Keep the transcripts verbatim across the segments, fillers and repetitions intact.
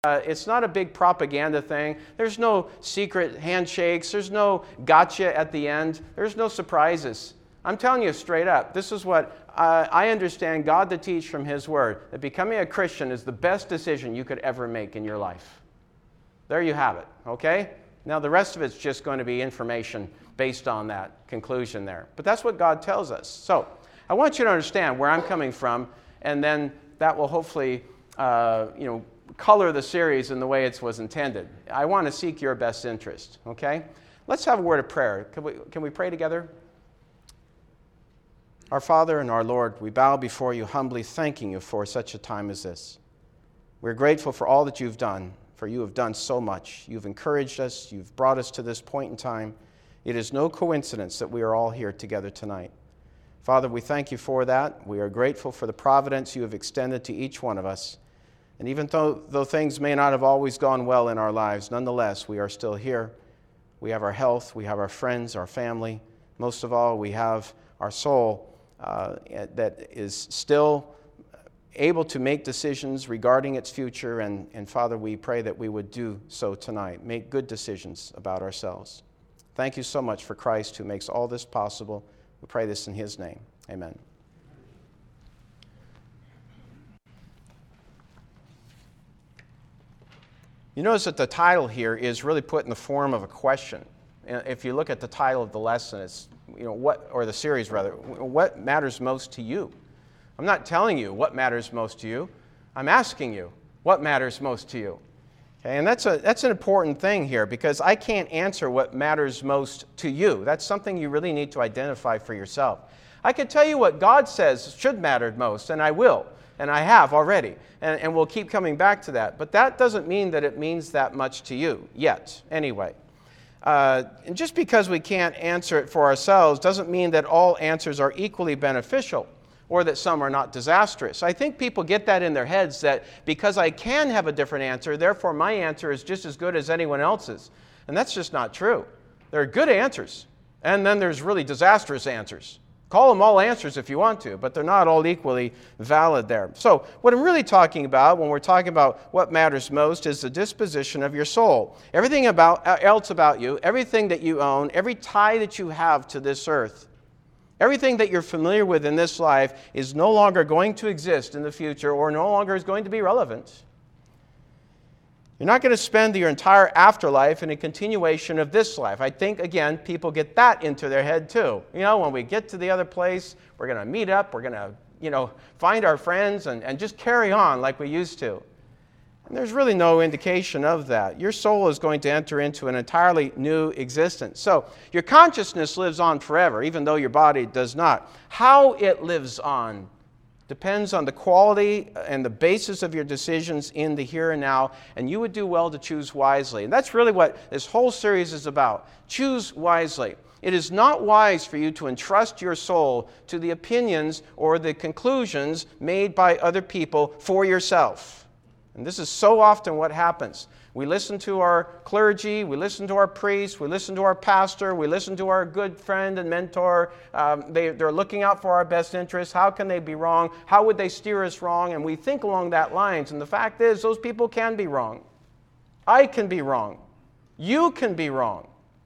Uh, it's not a big propaganda thing. There's no secret handshakes. There's no gotcha at the end. There's no surprises. I'm telling you straight up, this is what uh, I understand God to teach from His Word, that becoming a Christian is the best decision you could ever make in your life. There you have it, okay? Now the rest of it's just going to be information based on that conclusion there. But that's what God tells us. So I want you to understand where I'm coming from, and then that will hopefully, uh, you know, color the series in the way it was intended. I want to seek your best interest, okay? Let's have a word of prayer. Can we, can we pray together? Our Father and our Lord, we bow before you humbly, thanking you for such a time as this. We're grateful for all that you've done, for you have done so much. You've encouraged us. You've brought us to this point in time. It is no coincidence that we are all here together tonight. Father, we thank you for that. We are grateful for the providence you have extended to each one of us. And even though, though things may not have always gone well in our lives, nonetheless, we are still here. We have our health, we have our friends, our family. Most of all, we have our soul uh, that is still able to make decisions regarding its future. And, and Father, we pray that we would do so tonight, make good decisions about ourselves. Thank you so much for Christ who makes all this possible. We pray this in His name. Amen. You notice that the title here is really put in the form of a question. If you look at the title of the lesson, it's, you know, what, or the series rather, what matters most to you? I'm not telling you what matters most to you. I'm asking you what matters most to you. Okay, and that's a that's an important thing here, because I can't answer what matters most to you. That's something you really need to identify for yourself. I can tell you what God says should matter most, and I will. And I have already, and, and we'll keep coming back to that. But that doesn't mean that it means that much to you yet, anyway. Uh, and just because we can't answer it for ourselves doesn't mean that all answers are equally beneficial or that some are not disastrous. I think people get that in their heads, that because I can have a different answer, therefore my answer is just as good as anyone else's. And that's just not true. There are good answers, and then there's really disastrous answers. Call them all answers if you want to, but they're not all equally valid there. So what I'm really talking about when we're talking about what matters most is the disposition of your soul. Everything about, else about you, everything that you own, every tie that you have to this earth, everything that you're familiar with in this life is no longer going to exist in the future, or no longer is going to be relevant. You're not going to spend your entire afterlife in a continuation of this life. I think, again, people get that into their head too. You know, when we get to the other place, we're going to meet up, we're going to, you know, find our friends and, and just carry on like we used to. And there's really no indication of that. Your soul is going to enter into an entirely new existence. So your consciousness lives on forever, even though your body does not. How it lives on depends on the quality and the basis of your decisions in the here and now, and you would do well to choose wisely. And that's really what this whole series is about. Choose wisely. It is not wise for you to entrust your soul to the opinions or the conclusions made by other people for yourself. And this is so often what happens. We listen to our clergy, we listen to our priest, we listen to our pastor, we listen to our good friend and mentor. Um, they, they're looking out for our best interests. How can they be wrong? How would they steer us wrong? And we think along that lines. And the fact is, those people can be wrong. I can be wrong. You can be wrong.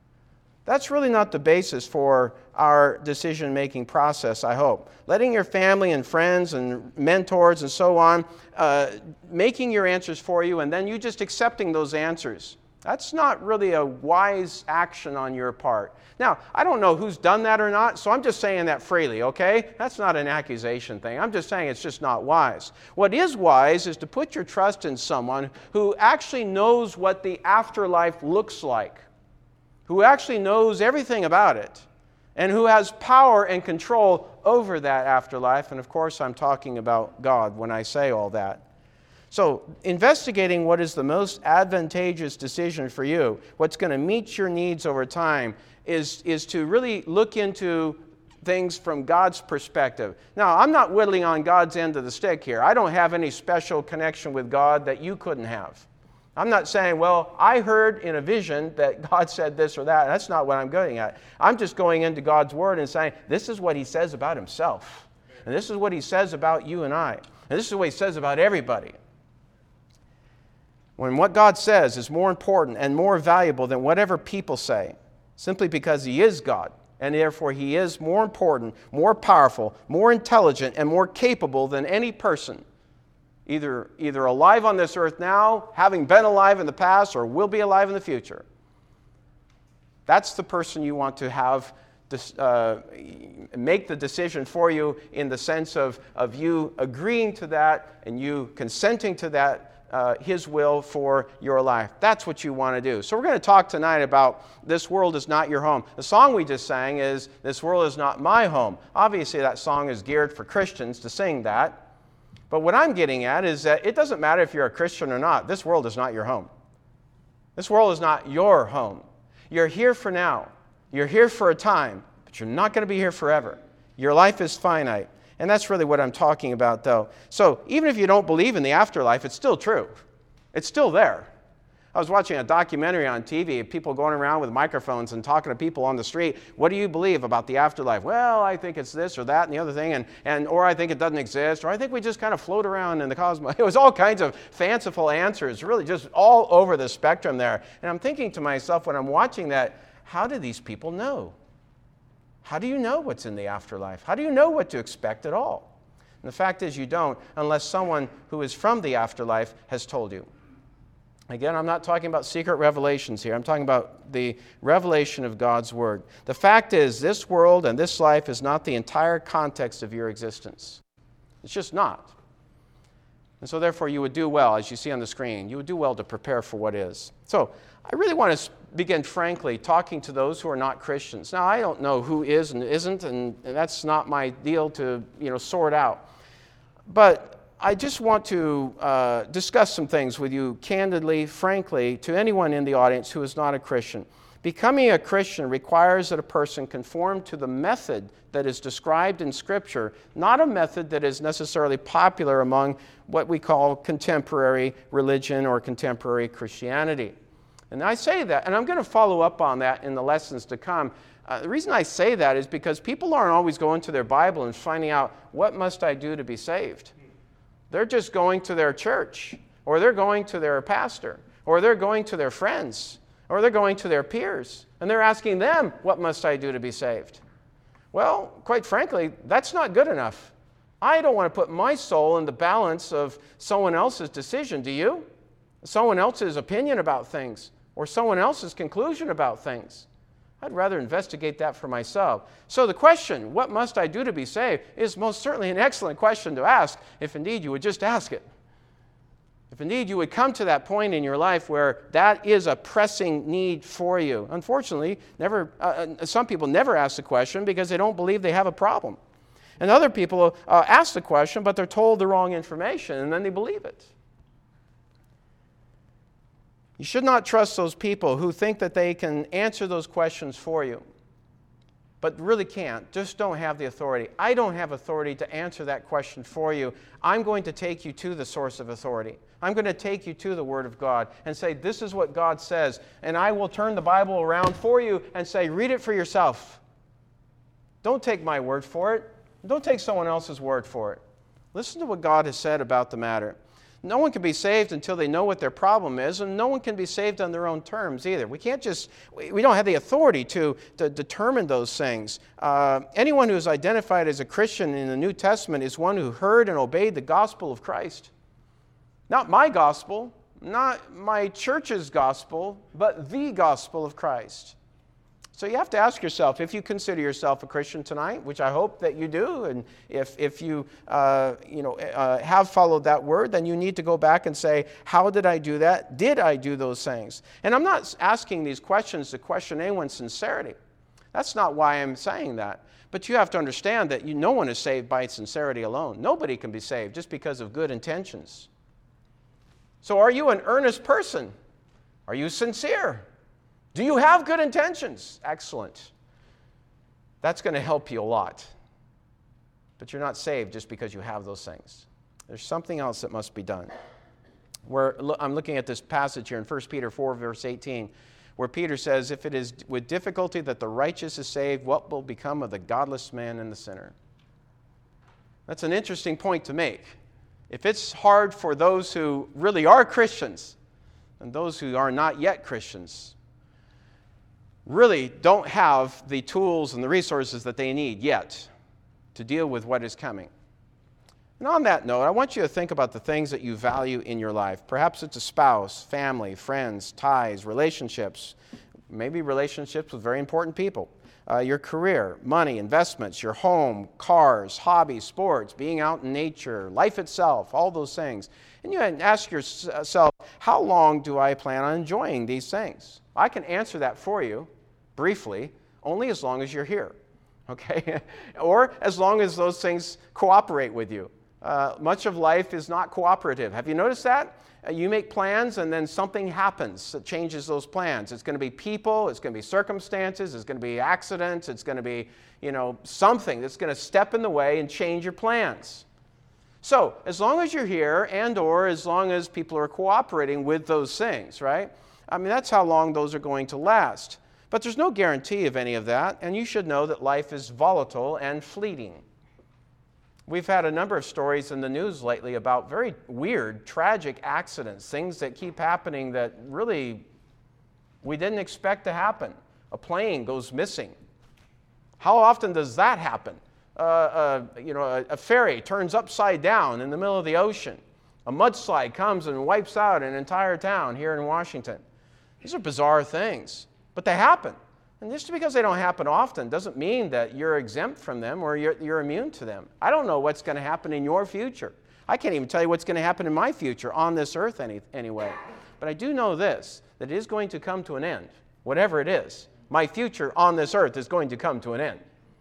That's really not the basis for our decision-making process, I hope. Letting your family and friends and mentors and so on, uh, making your answers for you, and then you just accepting those answers. That's not really a wise action on your part. Now, I don't know who's done that or not, so I'm just saying that freely, okay? That's not an accusation thing. I'm just saying it's just not wise. What is wise is to put your trust in someone who actually knows what the afterlife looks like, who actually knows everything about it, and who has power and control over that afterlife. And of course, I'm talking about God when I say all that. So, investigating what is the most advantageous decision for you, what's going to meet your needs over time, is, is to really look into things from God's perspective. Now, I'm not whittling on God's end of the stick here. I don't have any special connection with God that you couldn't have. I'm not saying, well, I heard in a vision that God said this or that. That's not what I'm going at. I'm just going into God's Word and saying, this is what He says about Himself. And this is what He says about you and I. And this is what He says about everybody. when what God says is more important and more valuable than whatever people say, simply because He is God, and therefore He is more important, more powerful, more intelligent, and more capable than any person, either, either alive on this earth now, having been alive in the past, or will be alive in the future. That's the person you want to have this, uh, make the decision for you, in the sense of, of you agreeing to that and you consenting to that, uh, His will for your life. That's what you want to do. So we're going to talk tonight about This World Is Not Your Home. The song we just sang is This World Is Not My Home. Obviously that song is geared for Christians to sing that. But what I'm getting at is that it doesn't matter if you're a Christian or not. This world is not your home. This world is not your home. You're here for now. You're here for a time, but you're not going to be here forever. Your life is finite. And that's really what I'm talking about, though. So even if you don't believe in the afterlife, it's still true. It's still there. I was watching a documentary on T V of people going around with microphones and talking to people on the street. What do you believe about the afterlife? Well, I think it's this or that and the other thing, and, and or I think it doesn't exist, or I think we just kind of float around in the cosmos. It was all kinds of fanciful answers, really just all over the spectrum there. And I'm thinking to myself when I'm watching that, how do these people know? How do you know what's in the afterlife? How do you know what to expect at all? And the fact is you don't, unless someone who is from the afterlife has told you. Again, I'm not talking about secret revelations here. I'm talking about the revelation of God's Word. The fact is, this world and this life is not the entire context of your existence. It's just not. And so therefore you would do well, as you see on the screen, you would do well to prepare for what is. So I really want to begin frankly talking to those who are not Christians. Now, I don't know who is and isn't, and that's not my deal to, you know, sort out. But I just want to uh, discuss some things with you candidly, frankly, to anyone in the audience who is not a Christian. Becoming a Christian requires that a person conform to the method that is described in Scripture, not a method that is necessarily popular among what we call contemporary religion or contemporary Christianity. And I say that, and I'm going to follow up on that in the lessons to come. Uh, the reason I say that is because people aren't always going to their Bible and finding out, what must I do to be saved? They're just going to their church, or they're going to their pastor, or they're going to their friends, or they're going to their peers, and they're asking them, what must I do to be saved? Well, quite frankly, that's not good enough. I don't want to put my soul in the balance of someone else's decision, do you? Someone else's opinion about things, or someone else's conclusion about things. I'd rather investigate that for myself. So the question, what must I do to be saved, is most certainly an excellent question to ask, if indeed you would just ask it. If indeed you would come to that point in your life where that is a pressing need for you. Unfortunately, never, uh, some people never ask the question because they don't believe they have a problem. And other people uh, ask the question, but they're told the wrong information, and then they believe it. You should not trust those people who think that they can answer those questions for you, but really can't. Just don't have the authority. I don't have authority to answer that question for you. I'm going to take you to the source of authority. I'm going to take you to the Word of God and say, this is what God says, and I will turn the Bible around for you and say, read it for yourself. Don't take my word for it. Don't take someone else's word for it. Listen to what God has said about the matter. No one can be saved until they know what their problem is, and no one can be saved on their own terms either. We can't just, we don't have the authority to, to determine those things. Uh, anyone who is identified as a Christian in the New Testament is one who heard and obeyed the gospel of Christ. Not my gospel, not my church's gospel, but the gospel of Christ. So you have to ask yourself, if you consider yourself a Christian tonight, which I hope that you do, and if, if you, uh, you know, uh, have followed that word, then you need to go back and say, how did I do that? Did I do those things? And I'm not asking these questions to question anyone's sincerity. That's not why I'm saying that. But you have to understand that you, no one is saved by sincerity alone. Nobody can be saved just because of good intentions. So are you an earnest person? Are you sincere? Do you have good intentions? Excellent. That's going to help you a lot. But you're not saved just because you have those things. There's something else that must be done. Where I'm looking at this passage here in First Peter four, verse eighteen, where Peter says, if it is with difficulty that the righteous is saved, what will become of the godless man and the sinner? That's an interesting point to make. If it's hard for those who really are Christians and those who are not yet Christians really don't have the tools and the resources that they need yet to deal with what is coming. And on that note, I want you to think about the things that you value in your life. Perhaps it's a spouse, family, friends, ties, relationships, maybe relationships with very important people, uh, your career, money, investments, your home, cars, hobbies, sports, being out in nature, life itself, all those things. And you ask yourself, how long do I plan on enjoying these things? I can answer that for you briefly, only as long as you're here, okay? Or as long as those things cooperate with you. Uh, much of life is not cooperative. Have you noticed that? Uh, you make plans and then something happens that changes those plans. It's going to be people, it's going to be circumstances, it's going to be accidents, it's going to be, you know, something that's going to step in the way and change your plans. So, as long as you're here and or as long as people are cooperating with those things, right? I mean, that's how long those are going to last. But there's no guarantee of any of that, and you should know that life is volatile and fleeting. We've had a number of stories in the news lately about very weird, tragic accidents, things that keep happening that really we didn't expect to happen. A plane goes missing. How often does that happen? Uh, uh, you know, a, a ferry turns upside down in the middle of the ocean. A mudslide comes and wipes out an entire town here in Washington. These are bizarre things, but they happen. And just because they don't happen often doesn't mean that you're exempt from them or you're, you're immune to them. I don't know what's going to happen in your future. I can't even tell you what's going to happen in my future on this earth any, anyway. But I do know this, that it is going to come to an end, whatever it is. My future on this earth is going to come to an end.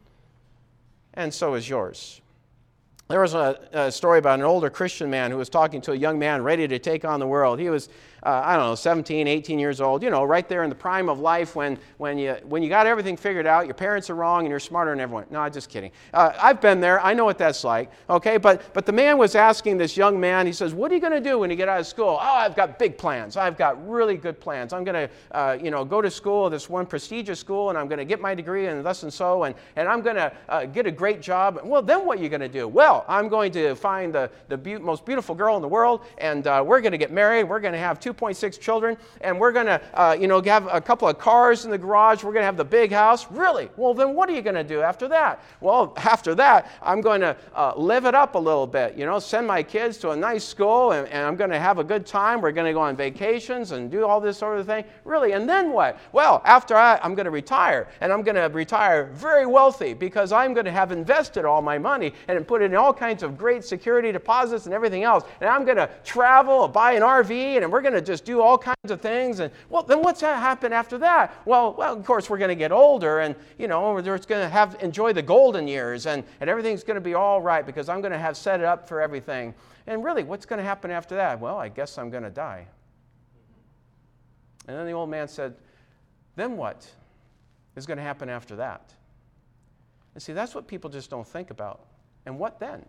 And so is yours. There was a, a story about an older Christian man who was talking to a young man ready to take on the world. He was, uh, I don't know, seventeen, eighteen years old, you know, right there in the prime of life when, when, you, when you got everything figured out, your parents are wrong, and you're smarter than everyone. No, I'm just kidding. Uh, I've been there. I know what that's like, okay? But, but the man was asking this young man, he says, what are you going to do when you get out of school? Oh, I've got big plans. I've got really good plans. I'm going to, uh, you know, go to school, this one prestigious school, and I'm going to get my degree in thus and so, and, and I'm going to uh, get a great job. Well, then what are you going to do? Well, I'm going to find the, the be- most beautiful girl in the world, and uh, we're going to get married. We're going to have two point six children, and we're going to, uh, you know, have a couple of cars in the garage. We're going to have the big house. Really? Well, then what are you going to do after that? Well, after that, I'm going to uh, live it up a little bit, you know, send my kids to a nice school, and, and I'm going to have a good time. We're going to go on vacations and do all this sort of thing. Really? And then what? Well, after I, I'm going to retire, and I'm going to retire very wealthy because I'm going to have invested all my money and put it in all kinds of great security deposits and everything else. And I'm going to travel, buy an R V, and we're going to just do all kinds of things. And well, then what's going to happen after that? Well, well, of course, we're going to get older, and you know, we're just going to have enjoy the golden years, and, and everything's going to be all right because I'm going to have set it up for everything. And really, what's going to happen after that? Well, I guess I'm going to die. And then the old man said, then what is going to happen after that? And see, that's what people just don't think about. And what then?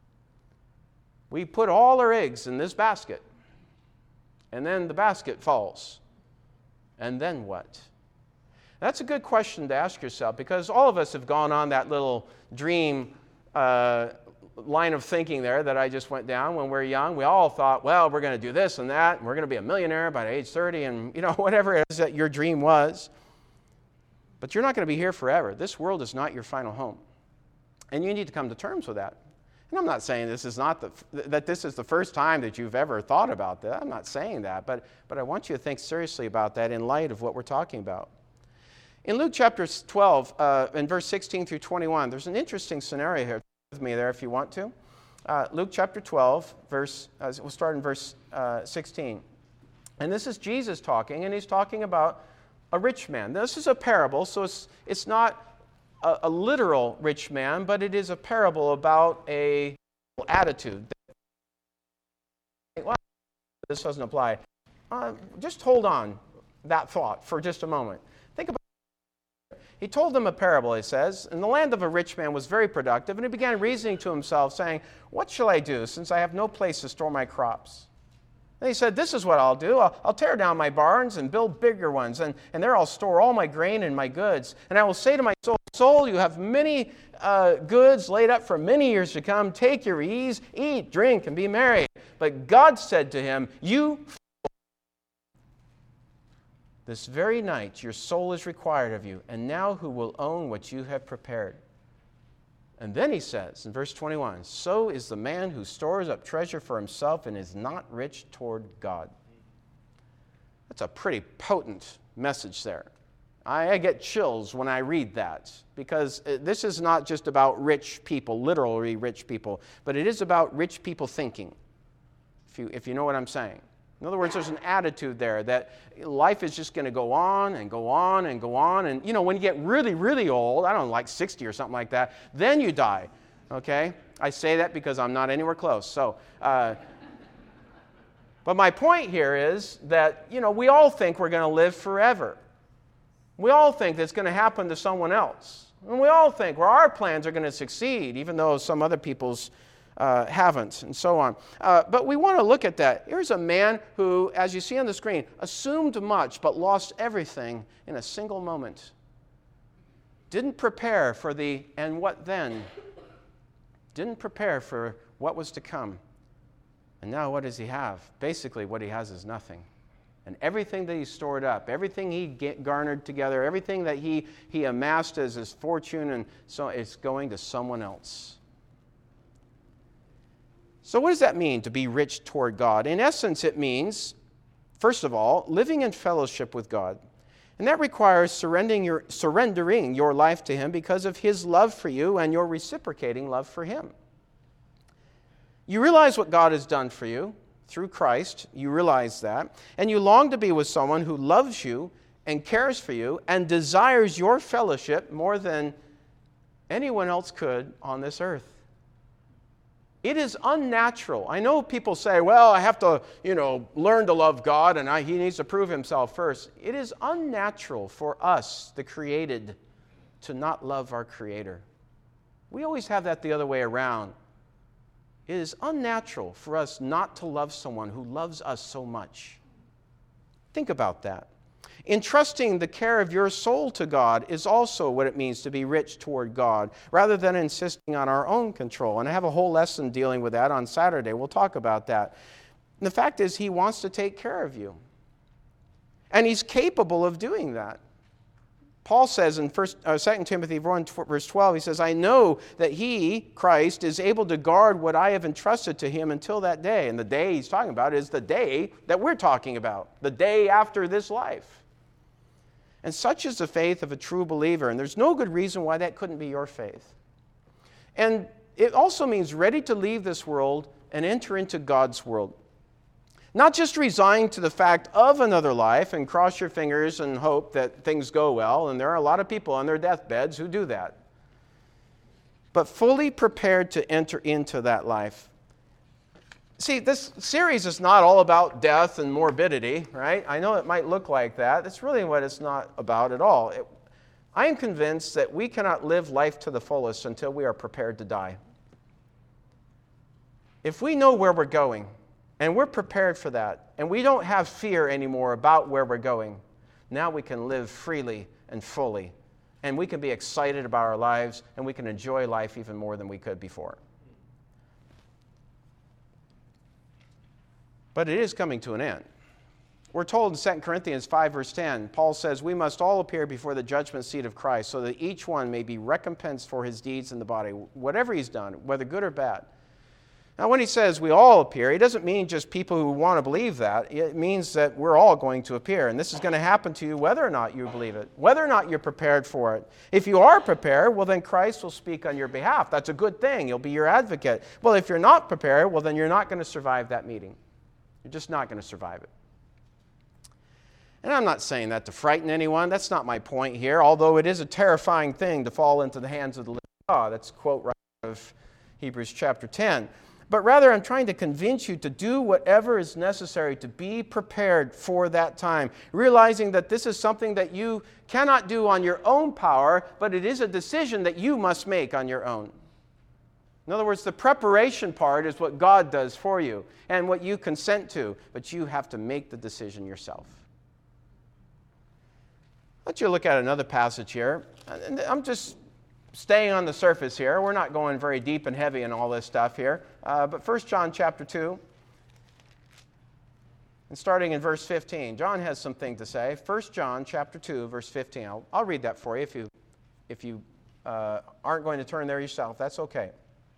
We put all our eggs in this basket, and then the basket falls. And then what? That's a good question to ask yourself, because all of us have gone on that little dream uh, line of thinking there that I just went down when we were young. We all thought, well, we're going to do this and that, and we're going to be a millionaire by age thirty, and you know, whatever it is that your dream was. But you're not going to be here forever. This world is not your final home. And you need to come to terms with that. And I'm not saying this is not the, that this is the first time that you've ever thought about that. I'm not saying that, but, but I want you to think seriously about that in light of what we're talking about. In Luke chapter twelve, uh, in verse sixteen through twenty-one, there's an interesting scenario here. With me there if you want to. Uh, Luke chapter twelve, verse, uh, we'll start in verse uh, sixteen. And this is Jesus talking, and he's talking about a rich man. This is a parable, so it's, it's not a, a literal rich man, but it is a parable about a attitude. Well, this doesn't apply. Uh, just hold on that thought for just a moment. Think about it. He told them a parable, he says, and the land of a rich man was very productive, and he began reasoning to himself, saying, what shall I do, since I have no place to store my crops? And he said, this is what I'll do. I'll, I'll tear down my barns and build bigger ones, and, and there I'll store all my grain and my goods. And I will say to my soul, soul, you have many uh, goods laid up for many years to come. Take your ease, eat, drink, and be merry. But God said to him, you fool, This very night your soul is required of you, and now who will own what you have prepared? And then he says in verse twenty-one, so is the man who stores up treasure for himself and is not rich toward God. That's a pretty potent message there. I, I get chills when I read that, because this is not just about rich people, literally rich people, but it is about rich people thinking, if you, if you know what I'm saying. In other words, there's an attitude there that life is just going to go on and go on and go on. And, you know, when you get really, really old, I don't know, like sixty or something like that, then you die, okay? I say that because I'm not anywhere close. So, uh, but my point here is that, you know, we all think we're going to live forever. We all think that's going to happen to someone else. And we all think well, our plans are going to succeed, even though some other people's Uh, haven't, and so on. Uh, but we want to look at that. Here's a man who, as you see on the screen, assumed much but lost everything in a single moment. Didn't prepare for the and what then. Didn't prepare for what was to come. And now what does he have? Basically what he has is nothing. And everything that he stored up, everything he get garnered together, everything that he, he amassed as his fortune, and so it's going to someone else. So what does that mean, to be rich toward God? In essence, it means, first of all, living in fellowship with God. And that requires surrendering your, surrendering your life to Him because of His love for you and your reciprocating love for Him. You realize what God has done for you through Christ. You realize that. And you long to be with someone who loves you and cares for you and desires your fellowship more than anyone else could on this earth. It is unnatural. I know people say, well, I have to, you know, learn to love God and I, he needs to prove himself first. It is unnatural for us, the created, to not love our Creator. We always have that the other way around. It is unnatural for us not to love someone who loves us so much. Think about that. Entrusting the care of your soul to God is also what it means to be rich toward God, rather than insisting on our own control. And I have a whole lesson dealing with that on Saturday. We'll talk about that. And the fact is, He wants to take care of you. And He's capable of doing that. Paul says in first, uh, Second Timothy one, verse twelve, he says, I know that He, Christ, is able to guard what I have entrusted to Him until that day. And the day he's talking about is the day that we're talking about, the day after this life. And such is the faith of a true believer. And there's no good reason why that couldn't be your faith. And it also means ready to leave this world and enter into God's world. Not just resigned to the fact of another life and cross your fingers and hope that things go well. And there are a lot of people on their deathbeds who do that. But fully prepared to enter into that life. See, this series is not all about death and morbidity, right? I know it might look like that. That's really what it's not about at all. It, I am convinced that we cannot live life to the fullest until we are prepared to die. If we know where we're going, and we're prepared for that, and we don't have fear anymore about where we're going, now we can live freely and fully, and we can be excited about our lives, and we can enjoy life even more than we could before. But it is coming to an end. We're told in Second Corinthians five, verse ten, Paul says, we must all appear before the judgment seat of Christ so that each one may be recompensed for his deeds in the body, whatever he's done, whether good or bad. Now, when he says we all appear, he doesn't mean just people who want to believe that. It means that we're all going to appear. And this is going to happen to you whether or not you believe it, whether or not you're prepared for it. If you are prepared, well, then Christ will speak on your behalf. That's a good thing. He'll be your advocate. Well, if you're not prepared, well, then you're not going to survive that meeting. You're just not going to survive it. And I'm not saying that to frighten anyone. That's not my point here, although it is a terrifying thing to fall into the hands of the living God. That's a quote right out of Hebrews chapter ten. But rather, I'm trying to convince you to do whatever is necessary to be prepared for that time, realizing that this is something that you cannot do on your own power, but it is a decision that you must make on your own. In other words, the preparation part is what God does for you and what you consent to, but you have to make the decision yourself. Let you look at another passage here. I'm just staying on the surface here. We're not going very deep and heavy in all this stuff here. Uh, but First John chapter two. And starting in verse fifteen, John has something to say. First John chapter two, verse fifteen. I'll, I'll read that for you if you, if you uh, aren't going to turn there yourself. That's okay.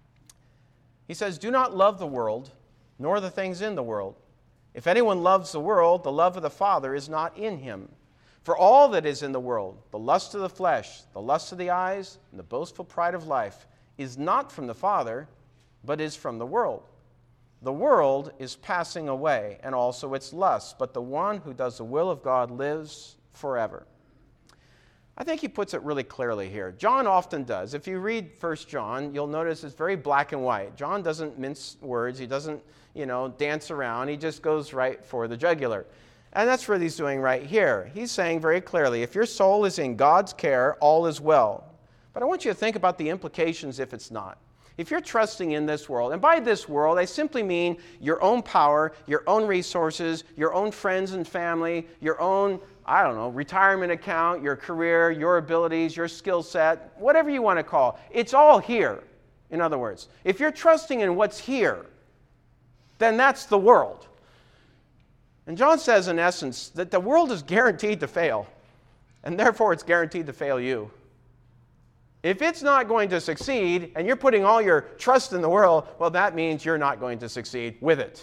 He says, "Do not love the world, nor the things in the world. If anyone loves the world, the love of the Father is not in him. For all that is in the world, the lust of the flesh, the lust of the eyes, and the boastful pride of life, is not from the Father, but is from the world. The world is passing away, and also its lusts, but the one who does the will of God lives forever." I think he puts it really clearly here. John often does. If you read First John, you'll notice it's very black and white. John doesn't mince words. He doesn't, you know, dance around. He just goes right for the jugular. And that's what he's doing right here. He's saying very clearly, if your soul is in God's care, all is well. But I want you to think about the implications if it's not. If you're trusting in this world, and by this world, I simply mean your own power, your own resources, your own friends and family, your own, I don't know, retirement account, your career, your abilities, your skill set, whatever you want to call it. It's all here, in other words. If you're trusting in what's here, then that's the world. And John says, in essence, that the world is guaranteed to fail, and therefore it's guaranteed to fail you. If it's not going to succeed, and you're putting all your trust in the world, well, that means you're not going to succeed with it.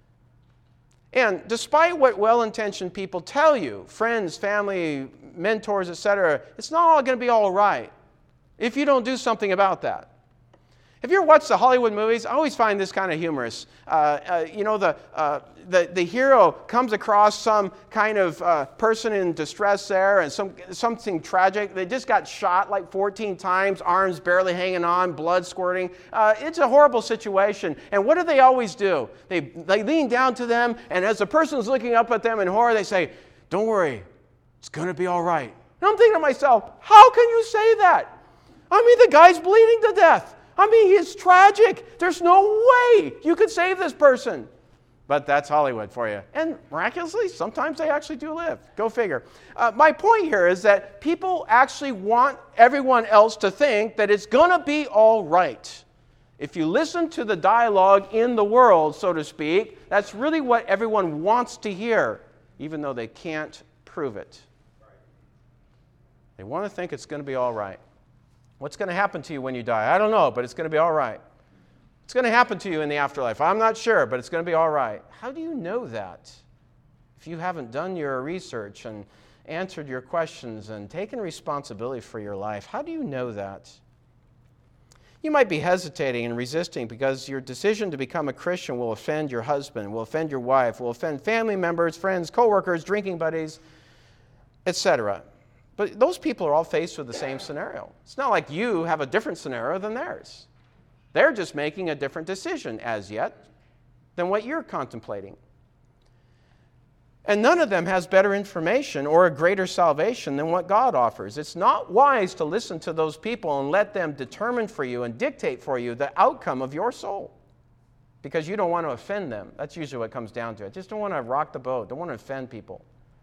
And despite what well-intentioned people tell you, friends, family, mentors, et cetera, it's not all going to be all right if you don't do something about that. Have you ever watched the Hollywood movies? I always find this kind of humorous. Uh, uh, you know, the, uh, the the hero comes across some kind of uh, person in distress there, and some something tragic. They just got shot like fourteen times, arms barely hanging on, blood squirting. Uh, it's a horrible situation. And what do they always do? They they lean down to them, and as the person's looking up at them in horror, they say, "Don't worry, it's going to be all right." And I'm thinking to myself, how can you say that? I mean, the guy's bleeding to death. I mean, it's tragic. There's no way you could save this person. But that's Hollywood for you. And miraculously, sometimes they actually do live. Go figure. Uh, my point here is that people actually want everyone else to think that it's going to be all right. If you listen to the dialogue in the world, so to speak, that's really what everyone wants to hear, even though they can't prove it. They want to think it's going to be all right. What's going to happen to you when you die? I don't know, but it's going to be all right. It's going to happen to you in the afterlife. I'm not sure, but it's going to be all right. How do you know that if you haven't done your research and answered your questions and taken responsibility for your life? How do you know that? You might be hesitating and resisting because your decision to become a Christian will offend your husband, will offend your wife, will offend family members, friends, coworkers, drinking buddies, et cetera. But those people are all faced with the same scenario. It's not like you have a different scenario than theirs. They're just making a different decision as yet than what you're contemplating. And none of them has better information or a greater salvation than what God offers. It's not wise to listen to those people and let them determine for you and dictate for you the outcome of your soul, because you don't want to offend them. That's usually what it comes down to. I just don't want to rock the boat. Don't want to offend people.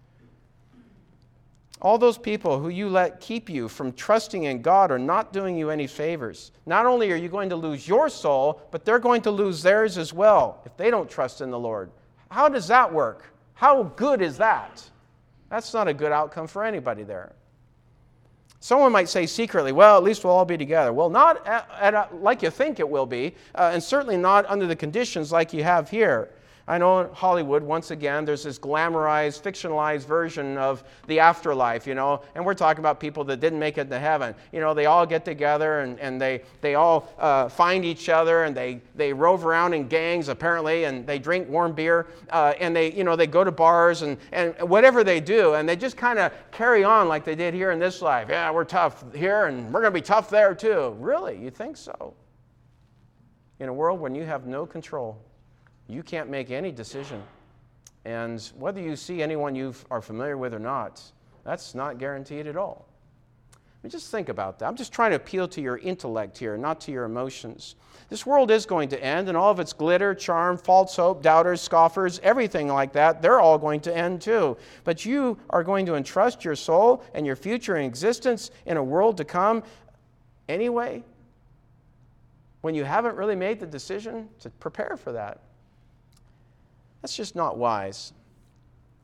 All those people who you let keep you from trusting in God are not doing you any favors. Not only are you going to lose your soul, but they're going to lose theirs as well if they don't trust in the Lord. How does that work? How good is that? That's not a good outcome for anybody there. Someone might say secretly, well, at least we'll all be together. Well, not at, at a, like you think it will be, uh, and certainly not under the conditions like you have here. I know in Hollywood, once again, there's this glamorized, fictionalized version of the afterlife, you know, and we're talking about people that didn't make it to heaven. You know, they all get together and, and they, they all uh, find each other, and they, they rove around in gangs, apparently, and they drink warm beer, uh, and they, you know, they go to bars and, and whatever they do, and they just kind of carry on like they did here in this life. Yeah, we're tough here, and we're going to be tough there too. Really? You think so? In a world when you have no control, you can't make any decision. And whether you see anyone you are familiar with or not, that's not guaranteed at all. I mean, just think about that. I'm just trying to appeal to your intellect here, not to your emotions. This world is going to end, and all of its glitter, charm, false hope, doubters, scoffers, everything like that, they're all going to end too. But you are going to entrust your soul and your future existence in a world to come anyway, when you haven't really made the decision to prepare for that. That's just not wise.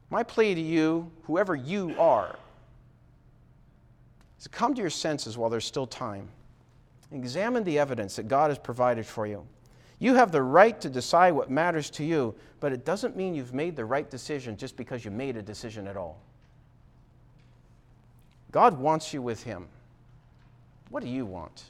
My plea to you, whoever you are, is to come to your senses while there's still time. Examine the evidence that God has provided for you. You have the right to decide what matters to you, but it doesn't mean you've made the right decision just because you made a decision at all. God wants you with Him. What do you want?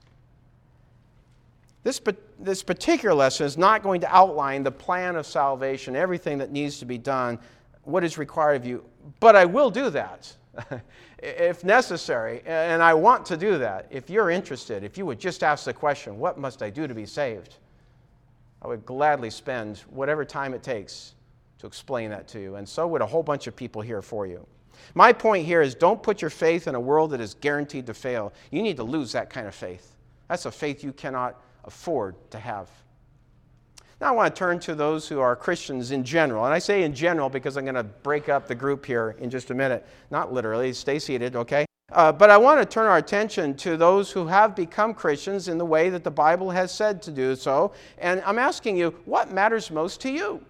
This, this particular lesson is not going to outline the plan of salvation, everything that needs to be done, what is required of you, but I will do that if necessary, and I want to do that. If you're interested, if you would just ask the question, what must I do to be saved? I would gladly spend whatever time it takes to explain that to you, and so would a whole bunch of people here for you. My point here is don't put your faith in a world that is guaranteed to fail. You need to lose that kind of faith. That's a faith you cannot afford to have. Now I want to turn to those who are Christians in general. And I say in general because I'm going to break up the group here in just a minute. Not literally. Stay seated, okay? Uh, but I want to turn our attention to those who have become Christians in the way that the Bible has said to do so. And I'm asking you, what matters most to you?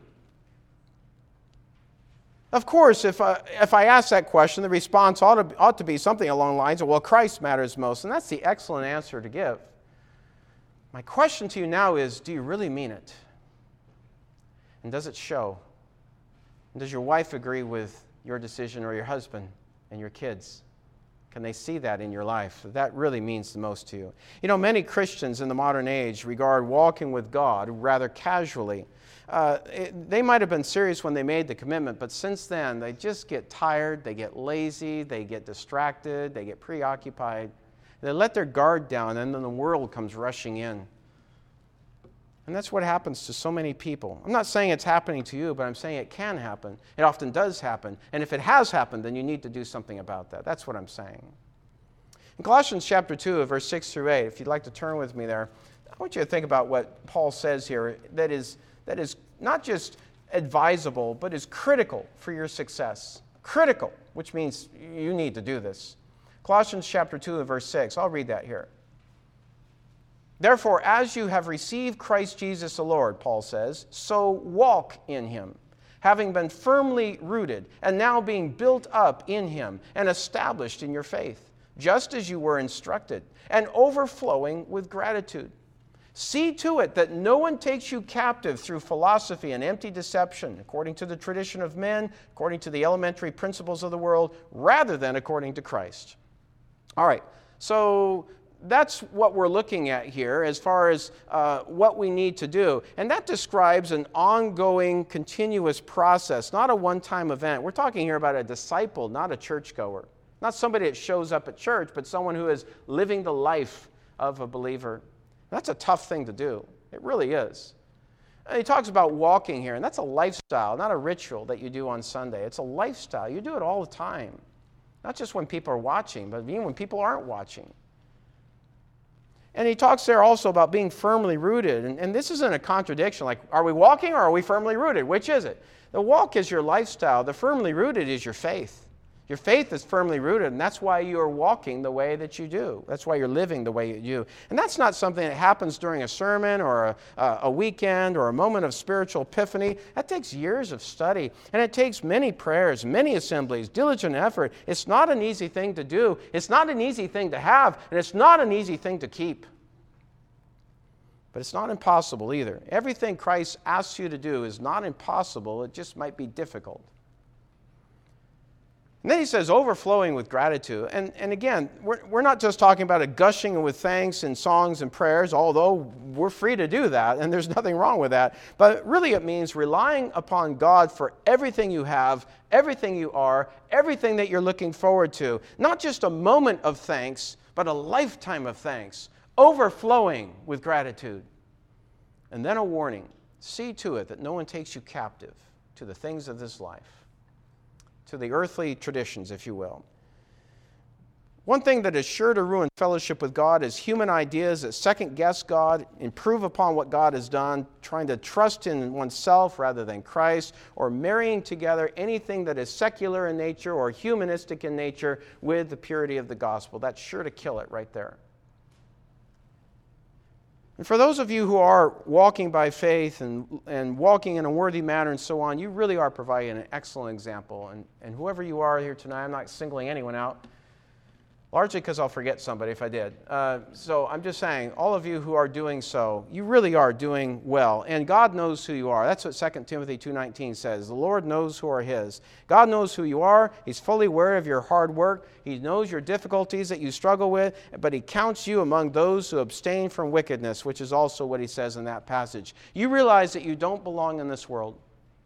Of course, if I, if I ask that question, the response ought to, ought to be something along the lines of, well, Christ matters most. And that's the excellent answer to give. My question to you now is, do you really mean it? And does it show? And does your wife agree with your decision, or your husband and your kids? Can they see that in your life? That really means the most to you. You know, many Christians in the modern age regard walking with God rather casually. Uh, it, they might have been serious when they made the commitment, but since then they just get tired, they get lazy, they get distracted, they get preoccupied. They let their guard down, and then the world comes rushing in. And that's what happens to so many people. I'm not saying it's happening to you, but I'm saying it can happen. It often does happen. And if it has happened, then you need to do something about that. That's what I'm saying. In Colossians chapter two, verse six through eight, if you'd like to turn with me there, I want you to think about what Paul says here that is, that is not just advisable, but is critical for your success. Critical, which means you need to do this. Colossians chapter two, verse six. I'll read that here. Therefore, as you have received Christ Jesus the Lord, Paul says, so walk in Him, having been firmly rooted, and now being built up in Him, and established in your faith, just as you were instructed, and overflowing with gratitude. See to it that no one takes you captive through philosophy and empty deception, according to the tradition of men, according to the elementary principles of the world, rather than according to Christ. All right, so that's what we're looking at here as far as uh, what we need to do. And that describes an ongoing, continuous process, not a one-time event. We're talking here about a disciple, not a churchgoer. Not somebody that shows up at church, but someone who is living the life of a believer. That's a tough thing to do. It really is. And he talks about walking here, and that's a lifestyle, not a ritual that you do on Sunday. It's a lifestyle. You do it all the time. Not just when people are watching, but even when people aren't watching. And he talks there also about being firmly rooted. And, and this isn't a contradiction. Like, are we walking or are we firmly rooted? Which is it? The walk is your lifestyle. The firmly rooted is your faith. Your faith is firmly rooted, and that's why you're walking the way that you do. That's why you're living the way you do. And that's not something that happens during a sermon or a, a weekend or a moment of spiritual epiphany. That takes years of study, and it takes many prayers, many assemblies, diligent effort. It's not an easy thing to do. It's not an easy thing to have, and it's not an easy thing to keep. But it's not impossible either. Everything Christ asks you to do is not impossible. It just might be difficult. And then he says, overflowing with gratitude. And, and again, we're, we're not just talking about a gushing with thanks and songs and prayers, although we're free to do that, and there's nothing wrong with that. But really it means relying upon God for everything you have, everything you are, everything that you're looking forward to. Not just a moment of thanks, but a lifetime of thanks, overflowing with gratitude. And then a warning. See to it that no one takes you captive to the things of this life, to the earthly traditions, if you will. One thing that is sure to ruin fellowship with God is human ideas that second-guess God, improve upon what God has done, trying to trust in oneself rather than Christ, or marrying together anything that is secular in nature or humanistic in nature with the purity of the gospel. That's sure to kill it right there. And for those of you who are walking by faith and, and walking in a worthy manner and so on, you really are providing an excellent example. And, and whoever you are here tonight, I'm not singling anyone out, largely because I'll forget somebody if I did. Uh, so I'm just saying, all of you who are doing so, you really are doing well. And God knows who you are. That's what Second Timothy two nineteen says. The Lord knows who are His. God knows who you are. He's fully aware of your hard work. He knows your difficulties that you struggle with, but He counts you among those who abstain from wickedness, which is also what He says in that passage. You realize that you don't belong in this world.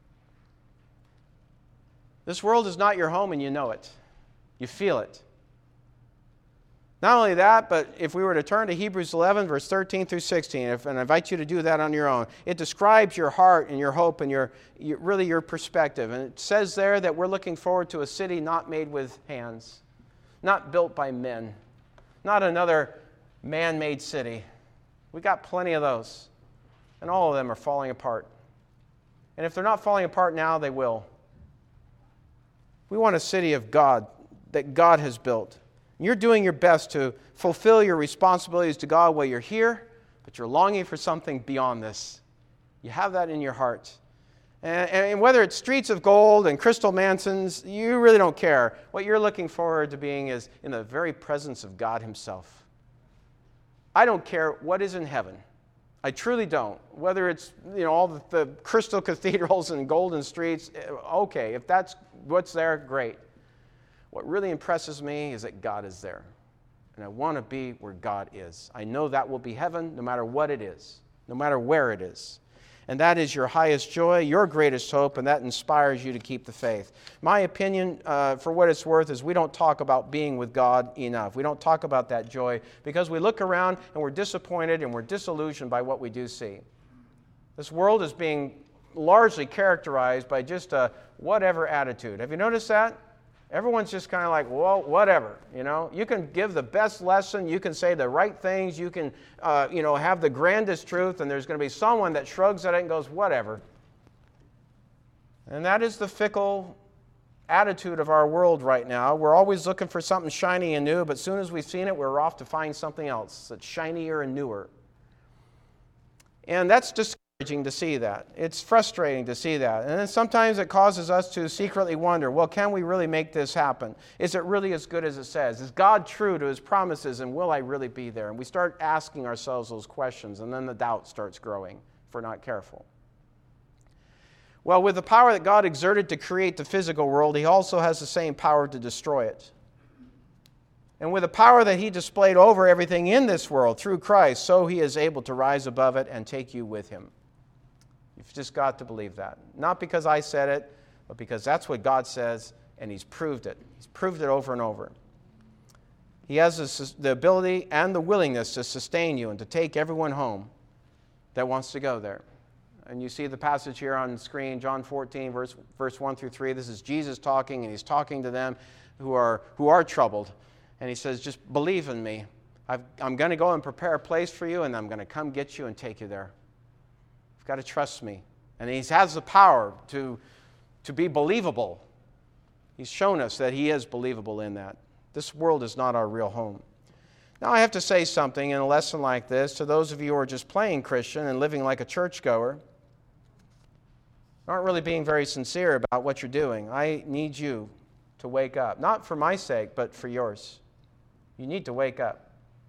This world is not your home, and you know it. You feel it. Not only that, but if we were to turn to Hebrews eleven, verse thirteen through sixteen, if, and I invite you to do that on your own, it describes your heart and your hope and your, your really your perspective. And it says there that we're looking forward to a city not made with hands, not built by men, not another man-made city. We got plenty of those, and all of them are falling apart. And if they're not falling apart now, they will. We want a city of God that God has built. You're doing your best to fulfill your responsibilities to God while you're here, but you're longing for something beyond this. You have that in your heart. And, and whether it's streets of gold and crystal mansions, you really don't care. What you're looking forward to being is in the very presence of God Himself. I don't care what is in heaven. I truly don't. Whether it's, you know, all the, the crystal cathedrals and golden streets, okay, if that's what's there, great. What really impresses me is that God is there. And I want to be where God is. I know that will be heaven no matter what it is, no matter where it is. And that is your highest joy, your greatest hope, and that inspires you to keep the faith. My opinion, uh, for what it's worth, is we don't talk about being with God enough. We don't talk about that joy because we look around and we're disappointed and we're disillusioned by what we do see. This world is being largely characterized by just a whatever attitude. Have you noticed that? Everyone's just kind of like, well, whatever, you know. You can give the best lesson, you can say the right things, you can, uh, you know, have the grandest truth, and there's going to be someone that shrugs at it and goes, whatever. And that is the fickle attitude of our world right now. We're always looking for something shiny and new, but as soon as we've seen it, we're off to find something else that's shinier and newer. And that's discouraging to see that. It's frustrating to see that. And then sometimes it causes us to secretly wonder, well, can we really make this happen? Is it really as good as it says? Is God true to His promises, and will I really be there? And we start asking ourselves those questions, and then the doubt starts growing if we're not careful. Well, with the power that God exerted to create the physical world, He also has the same power to destroy it. And with the power that He displayed over everything in this world through Christ, so He is able to rise above it and take you with Him. You've just got to believe that. Not because I said it, but because that's what God says, and He's proved it. He's proved it over and over. He has the ability and the willingness to sustain you and to take everyone home that wants to go there. And you see the passage here on the screen, John fourteen, verse, verse one through three. This is Jesus talking, and He's talking to them who are, who are troubled. And He says, just believe in me. I've, I'm going to go and prepare a place for you, and I'm going to come get you and take you there. You've got to trust me. And He has the power to, to be believable. He's shown us that He is believable in that. This world is not our real home. Now I have to say something in a lesson like this to those of you who are just playing Christian and living like a churchgoer, aren't really being very sincere about what you're doing. I need you to wake up. Not for my sake, but for yours. You need to wake up.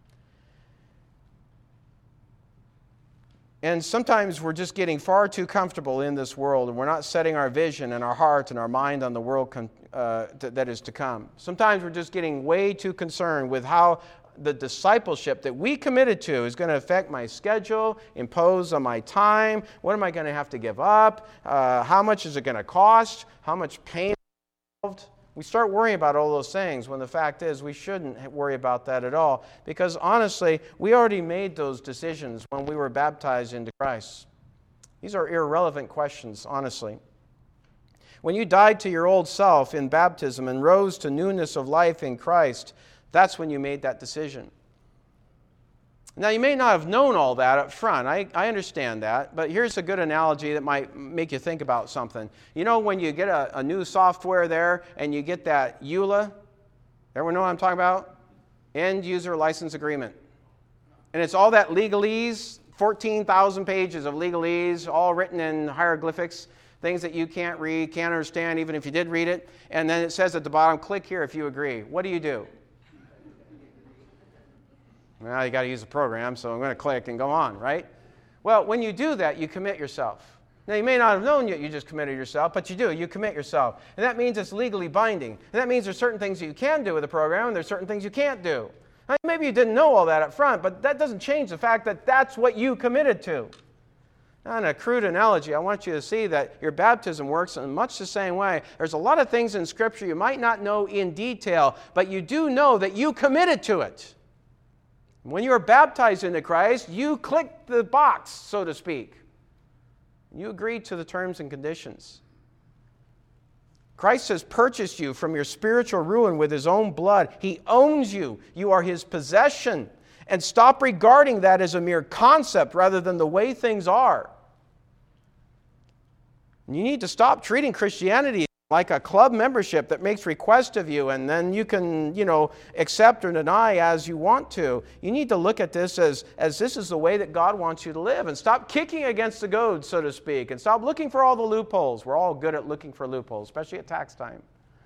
And sometimes we're just getting far too comfortable in this world, and we're not setting our vision and our heart and our mind on the world con- uh, th- that is to come. Sometimes we're just getting way too concerned with how the discipleship that we committed to is going to affect my schedule, impose on my time. What am I going to have to give up? Uh, how much is it going to cost? How much pain is involved? We start worrying about all those things when the fact is we shouldn't worry about that at all, because honestly, we already made those decisions when we were baptized into Christ. These are irrelevant questions, honestly. When you died to your old self in baptism and rose to newness of life in Christ, that's when you made that decision. Now, you may not have known all that up front. I, I understand that. But here's a good analogy that might make you think about something. You know when you get a, a new software there and you get that E U L A? Everyone know what I'm talking about? End User License Agreement. And it's all that legalese fourteen thousand pages of legalese, all written in hieroglyphics, things that you can't read, can't understand even if you did read it. And then it says at the bottom, click here if you agree. What do you do? Well, you got to use the program, so I'm going to click and go on, right? Well, when you do that, you commit yourself. Now, you may not have known yet you just committed yourself, but you do. You commit yourself. And that means it's legally binding. And that means there's certain things that you can do with the program, and there's certain things you can't do. Now, maybe you didn't know all that up front, but that doesn't change the fact that that's what you committed to. Now, in a crude analogy, I want you to see that your baptism works in much the same way. There's a lot of things in Scripture you might not know in detail, but you do know that you committed to it. When you are baptized into Christ, you click the box, so to speak. You agree to the terms and conditions. Christ has purchased you from your spiritual ruin with His own blood. He owns you. You are His possession. And stop regarding that as a mere concept rather than the way things are. You need to stop treating Christianity like a club membership that makes request of you and then you can, you know, accept or deny as you want to. You need to look at this as, as this is the way that God wants you to live, and stop kicking against the goads, so to speak, and stop looking for all the loopholes. We're all good at looking for loopholes, especially at tax time.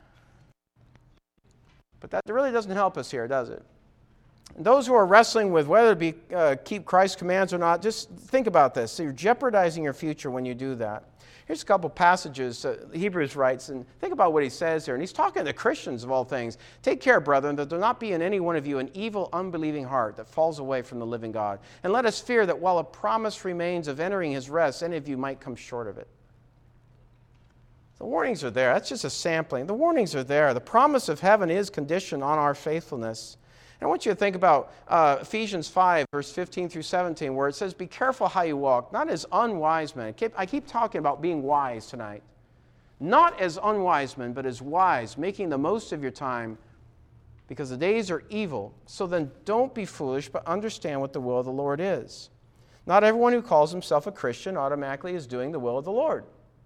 But that really doesn't help us here, does it? And those who are wrestling with whether to be, uh, keep Christ's commands or not, just think about this. So you're jeopardizing your future when you do that. Here's a couple passages uh, Hebrews writes, and think about what he says here. And he's talking to Christians of all things. Take care, brethren, that there not be in any one of you an evil, unbelieving heart that falls away from the living God. And let us fear that while a promise remains of entering His rest, any of you might come short of it. The warnings are there. That's just a sampling. The warnings are there. The promise of heaven is conditioned on our faithfulness. And I want you to think about uh, Ephesians five, verse fifteen through seventeen, where it says, be careful how you walk, not as unwise men. I keep, I keep talking about being wise tonight. Not as unwise men, but as wise, making the most of your time, because the days are evil. So then don't be foolish, but understand what the will of the Lord is. Not everyone who calls himself a Christian automatically is doing the will of the Lord.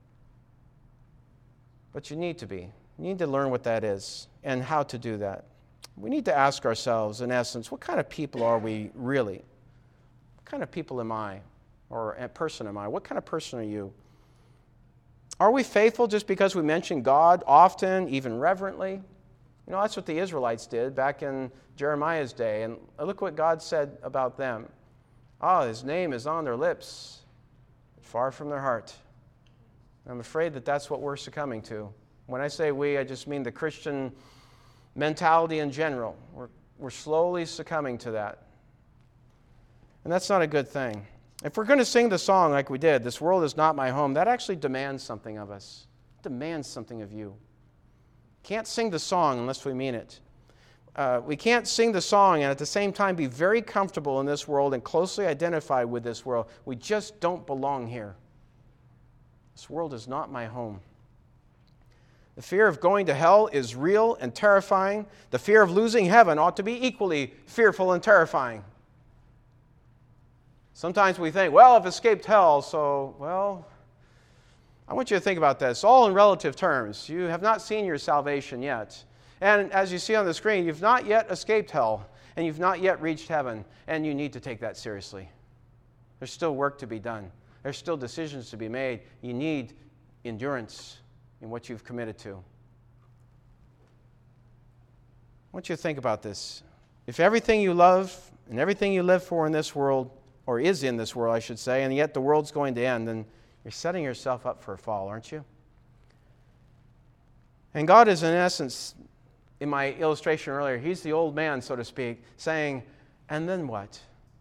But you need to be. You need to learn what that is and how to do that. We need to ask ourselves, in essence, what kind of people are we really? What kind of people am I? Or a person am I? What kind of person are you? Are we faithful just because we mention God often, even reverently? You know, that's what the Israelites did back in Jeremiah's day. And look what God said about them. Oh, His name is on their lips, far from their heart. I'm afraid that that's what we're succumbing to. When I say we, I just mean the Christian mentality in general. We're, we're slowly succumbing to that. And that's not a good thing. If we're going to sing the song like we did, This World Is Not My Home, that actually demands something of us. It demands something of you. Can't sing the song unless we mean it. Uh, we can't sing the song and at the same time be very comfortable in this world and closely identified with this world. We just don't belong here. This world is not my home. The fear of going to hell is real and terrifying. The fear of losing heaven ought to be equally fearful and terrifying. Sometimes we think, well, I've escaped hell, so, well, I want you to think about this, all in relative terms. You have not seen your salvation yet. And as you see on the screen, you've not yet escaped hell, and you've not yet reached heaven, and you need to take that seriously. There's still work to be done. There's still decisions to be made. You need endurance in what you've committed to. I want you to think about this. If everything you love and everything you live for in this world, or is in this world, I should say, and yet the world's going to end, then you're setting yourself up for a fall, aren't you? And God is, in essence, in my illustration earlier, He's the old man, so to speak, saying, and then what?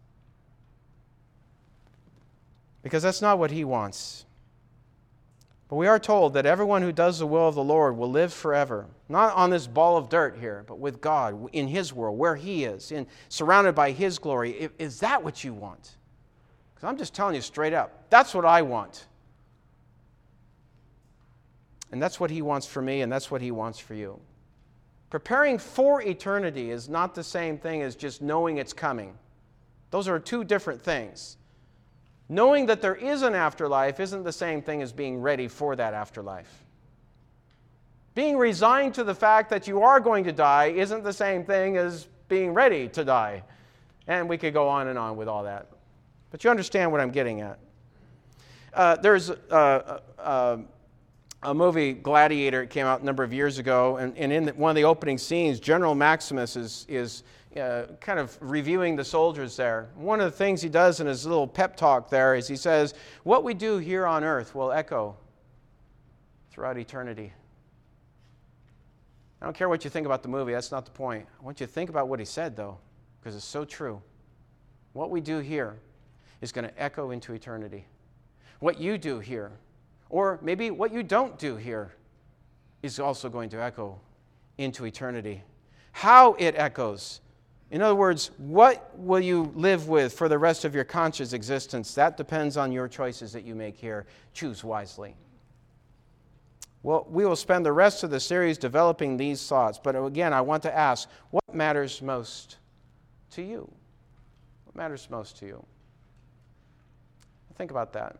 Because that's not what He wants. But we are told that everyone who does the will of the Lord will live forever. Not on this ball of dirt here, but with God, in His world, where He is, in, surrounded by His glory. Is that what you want? Because I'm just telling you straight up, that's what I want. And that's what He wants for me, and that's what He wants for you. Preparing for eternity is not the same thing as just knowing it's coming. Those are two different things. Knowing that there is an afterlife isn't the same thing as being ready for that afterlife. Being resigned to the fact that you are going to die isn't the same thing as being ready to die. And we could go on and on with all that. But you understand what I'm getting at. Uh, there's uh, uh, a movie, Gladiator, it came out a number of years ago, and, and in the, one of the opening scenes, General Maximus is, is uh, kind of reviewing the soldiers there. One of the things he does in his little pep talk there is he says, what we do here on earth will echo throughout eternity. I don't care what you think about the movie, that's not the point. I want you to think about what he said, though, because it's so true. What we do here is going to echo into eternity. What you do here, or maybe what you don't do here, is also going to echo into eternity. How it echoes, in other words, what will you live with for the rest of your conscious existence? That depends on your choices that you make here. Choose wisely. Well, we will spend the rest of the series developing these thoughts, but again, I want to ask, what matters most to you? What matters most to you? Think about that.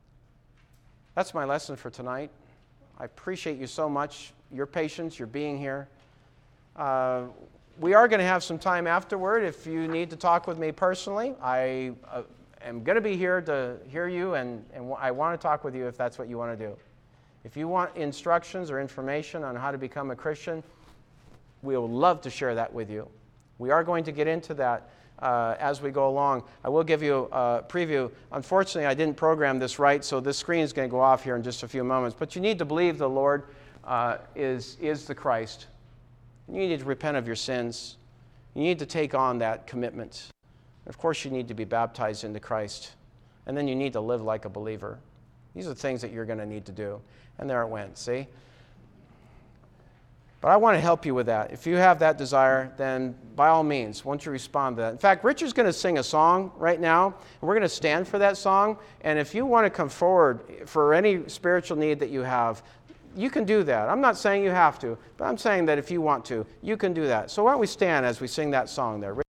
That's my lesson for tonight. I appreciate you so much, your patience, your being here. Uh, we are going to have some time afterward if you need to talk with me personally. I uh, am going to be here to hear you, and, and I want to talk with you if that's what you want to do. If you want instructions or information on how to become a Christian, we would love to share that with you. We are going to get into that Uh, as we go along. I will give you a preview. Unfortunately, I didn't program this right, so this screen is going to go off here in just a few moments. But you need to believe the Lord uh, is, is the Christ. You need to repent of your sins. You need to take on that commitment. Of course, you need to be baptized into Christ. And then you need to live like a believer. These are the things that you're going to need to do. And there it went, see? But I want to help you with that. If you have that desire, then by all means, won't you respond to that? In fact, Richard's going to sing a song right now, and we're going to stand for that song. And if you want to come forward for any spiritual need that you have, you can do that. I'm not saying you have to, but I'm saying that if you want to, you can do that. So why don't we stand as we sing that song there?